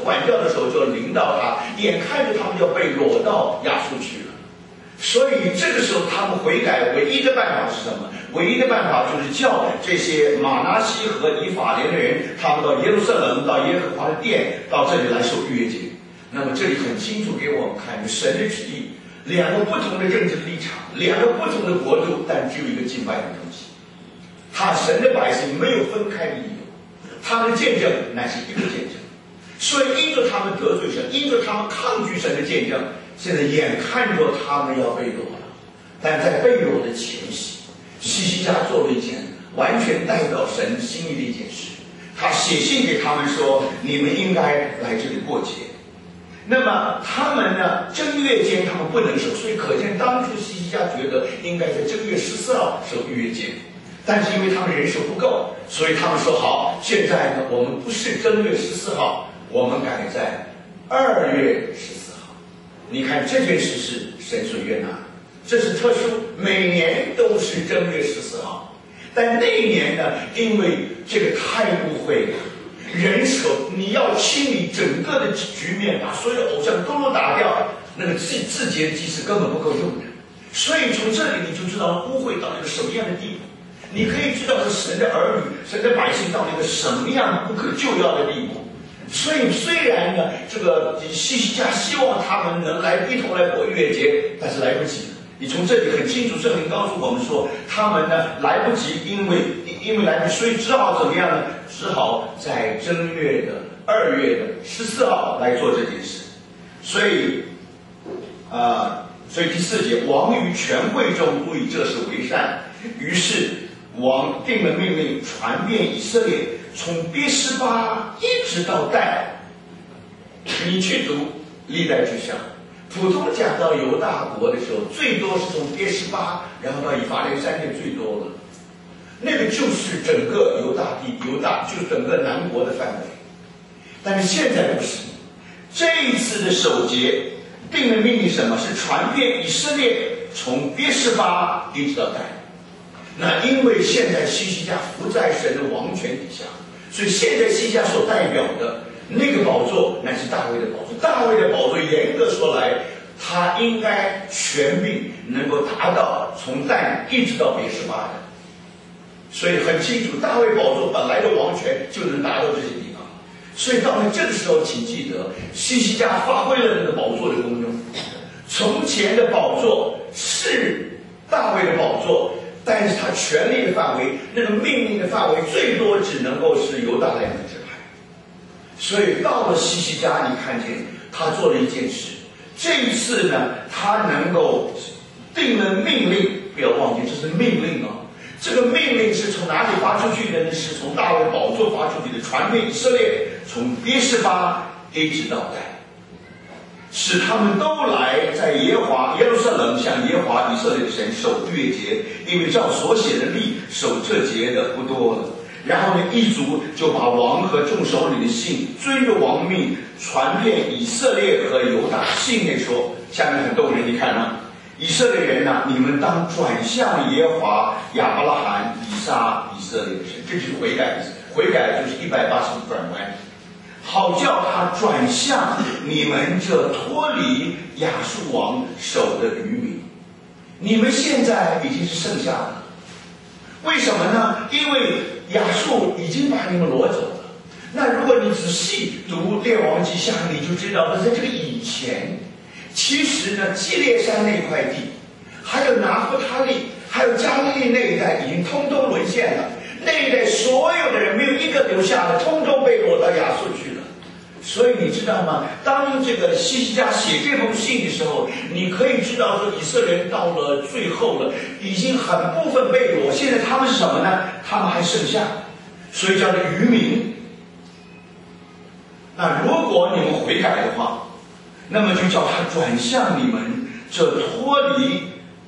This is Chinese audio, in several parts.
管教的时候就临到他，眼看着他们就被掳到亚述去了。所以这个时候他们悔改唯一的办法是什么？唯一的办法就是叫这些马拿西和以法莲的人，他们到耶路撒冷，到耶和华的殿，到这里来守逾越节。那么这里很清楚给我们看神的旨意，两个不同的政治立场，两个不同的国度，但只有一个敬拜的东西。他神的百姓没有分开的理由，他们的见证乃是一个见证。所以因着他们得罪神，因着他们抗拒神的见证，现在眼看着他们要被掳了。但在被掳的前夕，西西家做了一件完全代表神心意的一件事，他写信给他们说，你们应该来这里过节。那么他们呢，正月间他们不能守，所以可见当初西西家觉得应该在正月14号守逾越节，但是因为他们人手不够，所以他们说好，现在呢我们不是正月14号，我们改在2月14号。你看这件事是神所悦纳的，这是特殊，每年都是正月14号，但那一年呢，因为这个太污秽了，人手你要清理整个的局面，把所有的偶像都打掉，那个自洁的祭司根本不够用的。所以从这里你就知道污秽到了一个什么样的地步，你可以知道是神的儿女、神的百姓到了一个什么样不可救药的地步。所以虽然呢，这个西西家希望他们能来一同来过逾越节，但是来不及了。你从这里很清楚，圣灵告诉我们说，他们呢来不及，因为来不及，所以只好怎么样呢？只好在正月的2月的14号来做这件事。所以第4节，王于全会中都以这事为善，于是王定了命令，传遍以色列，从别是巴一直到但。你去读历代志上，普通讲到犹大国的时候，最多是从别是巴，然后到以法莲山地最多了。那个就是整个犹大就是整个南国的范围。但是现在不是，这一次的守节定了命令，什么是传遍以色列，从别是巴一直到但。那因为现在西西家伏在神的王权底下，所以现在西西家所代表的那个宝座乃是大卫的宝座。大卫的宝座严格说来，他应该权柄能够达到从但一直到别是巴的。所以很清楚，大卫宝座本来的王权就能达到这些地方。所以到了这个时候，请记得西西家发挥了那个宝座的功用。从前的宝座是大卫的宝座，但是他权力的范围，那个命令的范围最多只能够是犹大2个支派。所以到了西西家，你看见他做了一件事，这一次呢，他能够定了命令，不要忘记这是命令啊。这个命令是从哪里发出去的呢？是从大卫宝座发出去的，传遍以色列，从别是巴一直到但，使他们都来在耶路撒冷向耶和华以色列的神守逾越节，因为照所写的例，守这节的不多了。然后呢，一族就把王和众首领的信遵着王命传遍以色列和犹大。信内说，下面很动人，你看啊，以色列人啊，你们当转向耶和华亚伯拉罕、以撒、以色列的神。这就是悔改的意思，悔改就是180度转弯，好叫他转向你们这脱离亚述王手的渔民。你们现在已经是剩下的，为什么呢？因为亚述已经把你们掳走了。那如果你仔细读列王记下，你就知道在这个以前，其实呢，基列山那块地，还有拿弗他利，还有加利利那一带，已经通通沦陷了。那一带所有的人没有一个留下的，通通被掳到亚述去了。所以你知道吗？当这个西西家写这封信的时候，你可以知道说，以色列人到了最后了，已经很部分被掳，现在他们是什么呢？他们还剩下，所以叫做渔民。那如果你们悔改的话，那么就叫他转向你们这脱离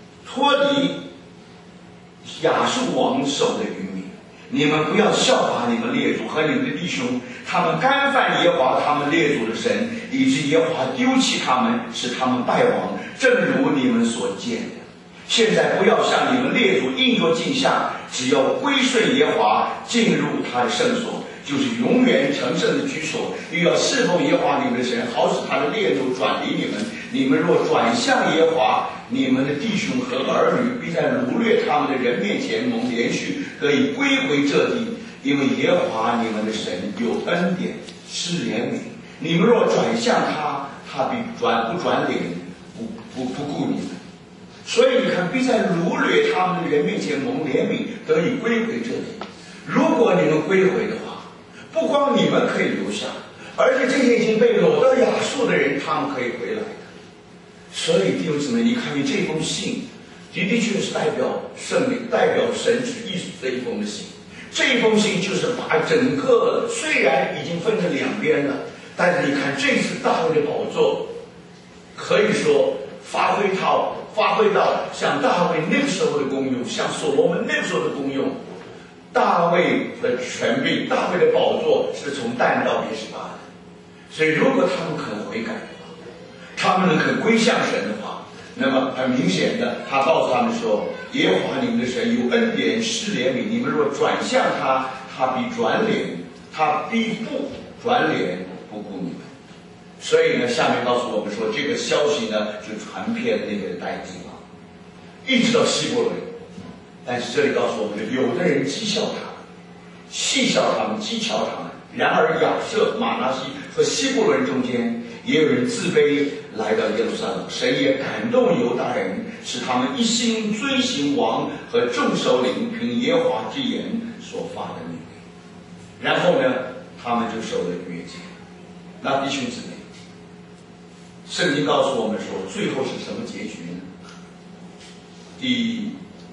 亚述王手的渔民。你们不要效法你们列祖和你们的弟兄，他们干犯耶和华他们列祖的神，以致耶和华丢弃他们，使他们败亡，正如你们所见的。现在不要向你们列祖硬着镜像，只要归顺耶和华，进入他的圣所， 就是永远成圣的居所，又要侍奉耶和华你们的神，好使他的烈怒转离你们。你们若转向耶和华，你们的弟兄和儿女必在掳掠他们的人面前蒙连续，得以归回这地，因为耶和华你们的神有恩典，施怜悯。你们若转向他，他必不转脸，不顾你们。所以你看，必在掳掠他们的人面前蒙怜悯，得以归回这地。如果你们归回的话，不光你们可以留下，而且这些已经被掳到亚述的人，他们可以回来的。所以弟兄姊妹，你看见这封信，的确是代表圣灵、代表神旨意的一封的信。这封信就是把整个，虽然已经分成两边了，但是你看这次大卫的宝座，可以说发挥到像大卫那个时候的功用，像所罗门那个时候的功用。大卫的权柄，大卫的宝座是从但到别是巴的。所以如果他们肯悔改的话，他们肯归向神的话，那么很明显的，他告诉他们说，耶和华你们的神有恩典施怜悯，你们若转向他，他必不转脸不顾你们。所以呢，下面告诉我们说，这个消息呢就传遍那个代地了，一直到希伯伦。但是这里告诉我们，有的人讥笑他们，戏笑他们，讥诮他们。然而亚瑟、马拿西和希伯伦中间，也有人自卑来到耶路撒冷，神也感动犹大人，使他们一心遵行王和众首领凭耶和华之言所发的命令。然后呢，他们就守了约节。那弟兄姊妹，圣经告诉我们说，最后是什么结局呢？第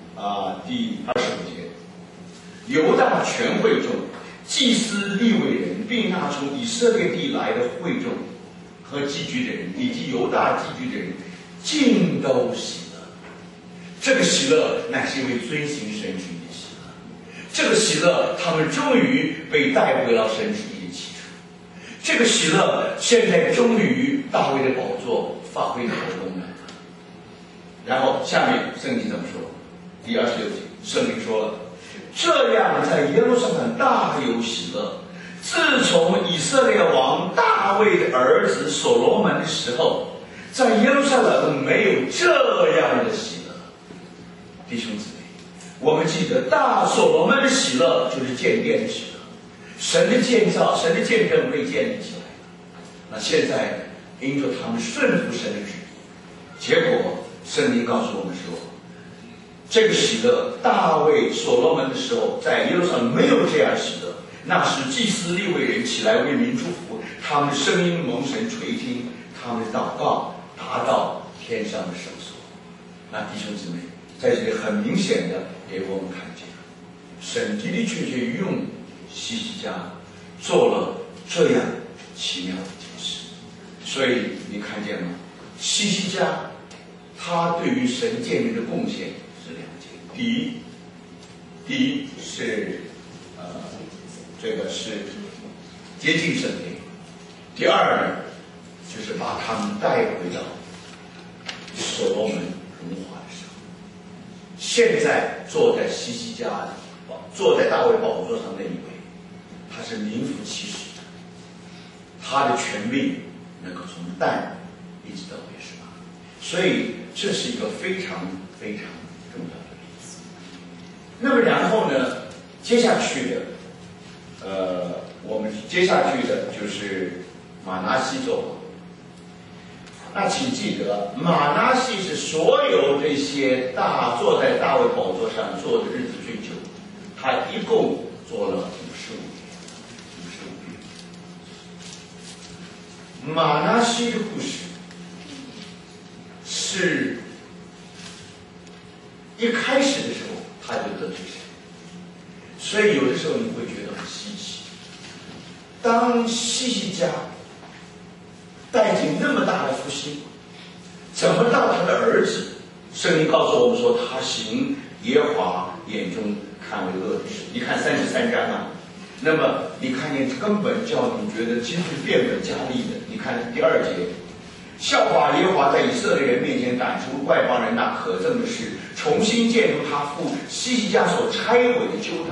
25节，犹大全会众、祭司、利未人，并那从以色列地来的会众和寄居的人，以及犹大寄居的人，尽都喜乐。这个喜乐乃是因为遵行神旨意的喜乐。这个喜乐，他们终于被带回到神旨意的起初。这个喜乐现在终于大卫的宝座发挥它的功能。然后下面圣经怎么说？第26节，圣经说了，这样在耶路撒冷大有喜乐。自从以色列王大卫的儿子所罗门的时候，在耶路撒冷没有这样的喜乐。弟兄姊妹，我们记得大所罗门的喜乐就是建殿的喜乐，神的建造、神的见证被建立起来了。那现在因着他们顺服神的旨意，结果圣经告诉我们说，这个喜乐，大卫所罗门的时候，在耶路撒冷没有这样喜乐。那时祭司利未人起来为民祝福，他们的声音蒙神垂听，他们的祷告达到天上的圣所。那弟兄姊妹，在这里很明显的给我们看见，神的的确确用希西家做了这样奇妙的解释。所以你看见吗？希西家他对于神建立的贡献是两件。第一是这个是接近圣殿。第二呢，就是把他们带回到所罗门荣华的时候。现在坐在希西家坐在大卫宝座上那一位，他是名副其实的，他的权柄能够从但一直到别是巴。所以这是一个非常非常重要的例子。那么然后呢，接下去的我们接下去的就是马拿西州。那请记得，马拿西是所有这些坐在大卫宝座上坐的日子最久，他一共做了55年。马拿西的故事是一开始的时候他就得罪神，所以有的时候你会觉得很稀奇。当希西家带进那么大的复兴，怎么到他的儿子？圣经告诉我们说，他行耶和华眼中看为恶的事。你看33章啊，那么你看见根本叫你觉得其实是变本加厉的。你看第2节，笑话耶和华在以色列人面前赶出外邦人那可憎的事，重新建筑他父希西家所拆毁的丘坛，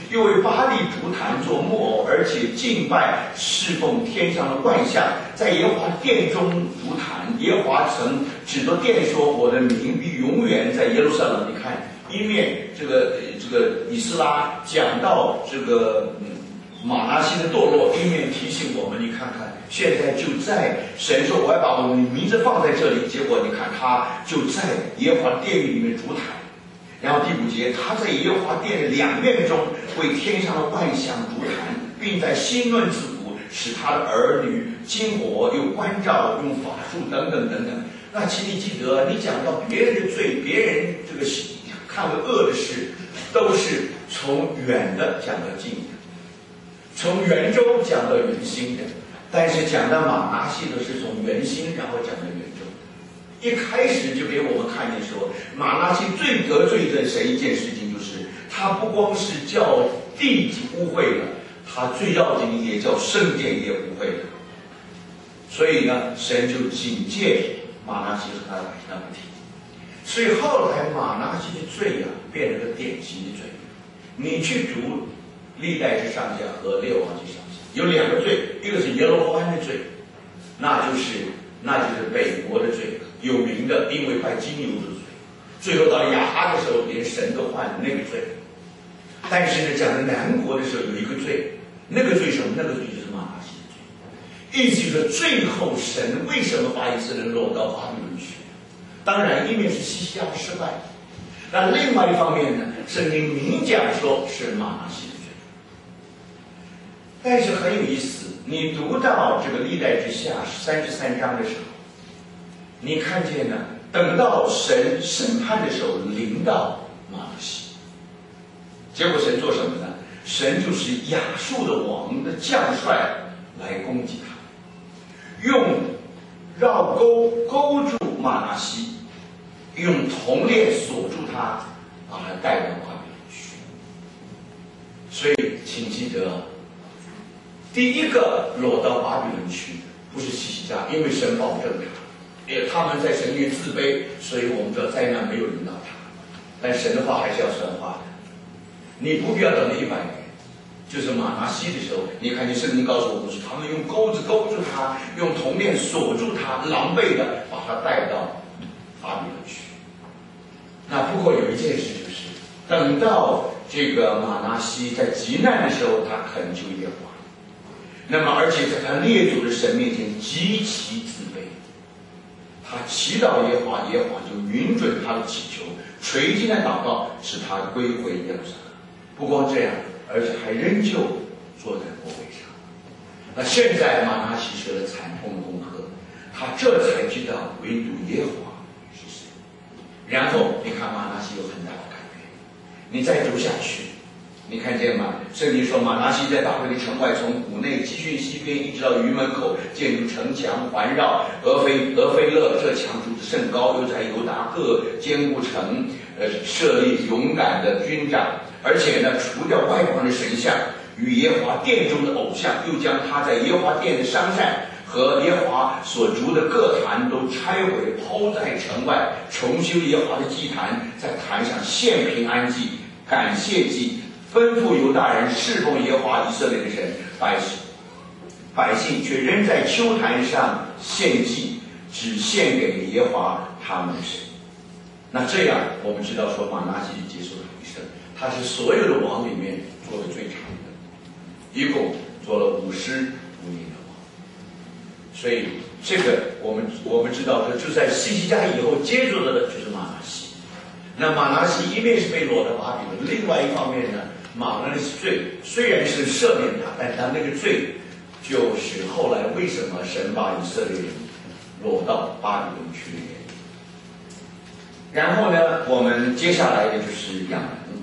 又为巴力竹坛做木偶，而且敬拜侍奉天上的万象，在耶和华殿中竹坛。耶和华曾指着殿说：“我的名必永远在耶路撒冷。”你看，一面这个以斯拉讲到这个马拿西的堕落，一面提醒我们，你看看，现在就在神说我要把我们的名字放在这里，结果你看他就在耶和华殿宇里面烛台。然后第5节，他在耶和华殿的2面中为天上的万象烛坛，并在新论字符，使他的儿女经火又关照，用法术等等等等。那请你记得，你讲到别人的罪，别人这个看为恶的事，都是从远的讲到近的，从圆周讲到圆心的，但是讲到马拿西的是从圆心然后讲到圆周。一开始就给我们看见说，马拿西最得罪的神一件事情，就是他不光是叫地污秽了，他最要紧的也叫圣殿也污秽了。所以呢，神就警戒马拿西和他的百姓的问题。所以后来马拿西的罪变成了典型的罪。你去读历代志上下和列王记上下，有2个罪，一个是耶罗波安的罪，那就是北国的罪，有名的因为拜金牛的罪，最后到了亚哈的时候，连神都换了那个罪。但是呢，讲到南国的时候有一个罪，那个罪什么？那个罪就是马拿西的罪。意思就是最后神为什么把以色列人落到巴比伦去？当然，一面是西西家的失败，那另外一方面呢，圣经明讲说是马拿西的罪。但是很有意思，你读到这个历代志下33章的时候，你看见呢，等到神审判的时候临到马拿西，结果神做什么呢？神就是亚述的王的将帅来攻击他，用绕钩勾住马拿西，用铜链锁住他，把他带到巴比伦去。所以请记得，第一个落到巴比伦去不是西西家，因为神保证他们在神面自卑，所以我们知道灾难没有临到他。但神的话还是要算话的，你不必要等到100年。就是马拿西的时候，你看见圣经告诉我们是他们用钩子勾住他，用铜链锁住他，狼狈的把他带到巴比伦去。那不过有一件事，就是等到这个马拿西在极难的时候，他恳求耶和华，那么而且在他列祖的神面前极其自卑，他祈祷耶和华，耶和华就允准他的祈求，垂听的祷告，使他归回耶路撒冷。不光这样，而且还仍旧坐在国位上。那现在马拿西学了惨痛的功课，他这才知道唯独耶和华是谁。然后你看马拿西有很大的改变，你再读下去，你看见吗？圣经说马拿西在大卫的城外，从谷内基训西边一直到鱼门口，建筑城墙环绕。俄菲勒这墙筑得甚高，又在犹大各坚固城设立勇敢的军长。而且呢，除掉外邦的神像与耶和华殿中的偶像，又将他在耶和华殿的商膳和耶和华所筑的各坛都拆毁，抛在城外，重修耶和华的祭坛，在坛上献平安祭、感谢祭，吩咐犹大人侍奉耶和华以色列的神。百姓却仍在丘坛上献祭，只献给耶和华他们的神。那这样我们知道说马拿西结束了一生，他是所有的王里面做的最长的，一共做了55年的王。所以这个我们知道说，就在西西家以后接住的就是马拿西。那马拿西一面是被掳到巴比伦，另外一方面呢，马拿西罪虽然是赦免他，但是他那个罪就是后来为什么神把以色列人掳到巴比伦去的原因。然后呢，我们接下来的就是亚门。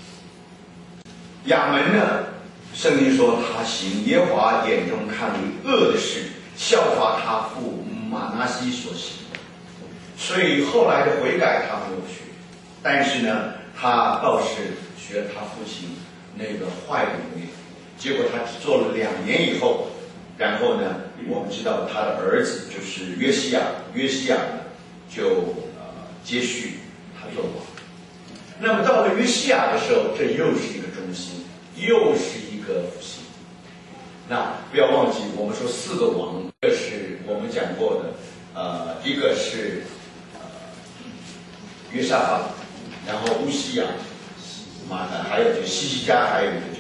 亚门呢，圣经说他行耶和华眼中看为恶的事，效法他父马拿西所行的，所以后来的悔改他没有学，但是呢，他倒是学他父亲那个坏的一面。结果他只做了2年以后，然后呢，我们知道他的儿子就是约西亚呢就接续他做王。那么到了约西亚的时候，这又是一个中心， 又是一个复兴。那不要忘记，我们说4个王，这是我们讲过的，一个是约沙法，然后乌西亚，还有就西西家，还有一个